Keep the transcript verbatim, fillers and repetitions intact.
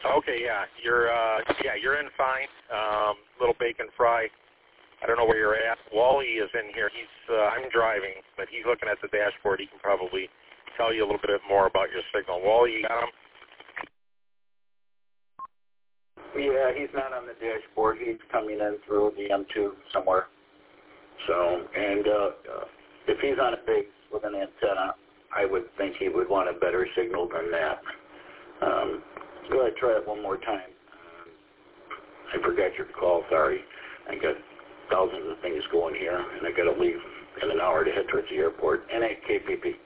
Okay, yeah, you're uh, yeah, you're in fine. Um, little bacon fry. I don't know where you're at. Wally is in here. He's uh, I'm driving, but he's looking at the dashboard. He can probably tell you a little bit more about your signal. Wally, you got him? Yeah, he's not on the dashboard. He's coming in through the M two somewhere. So, and uh, uh, if he's on a base with an antenna, I would think he would want a better signal than that. Um, go ahead, try it one more time. Um, I forgot your call, sorry. I got thousands of things going here, and I got to leave in an hour to head towards the airport. N A K P P.